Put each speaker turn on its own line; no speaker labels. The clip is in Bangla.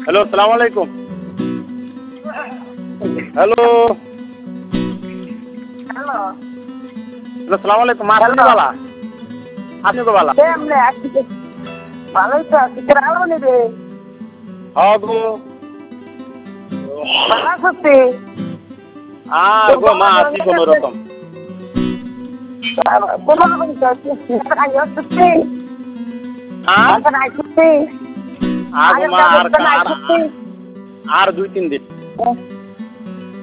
হ্যালো, আসসালামু আলাইকুম। হ্যালো,
হ্যালো
আসসালামু আলাইকুম। আসনি বালা? আসনি গো বালা?
কেমনে আছি? ভালোই তো আছি। তোর আলো নেবে
গো।
ভালো আছি।
গো মা আছি কোনো রকম।
কোনো রকম চলছে আগে আসছি এখন আসছি
গো মা
আগের ব্যবস্থা আসছি
আর 2-3 দিন।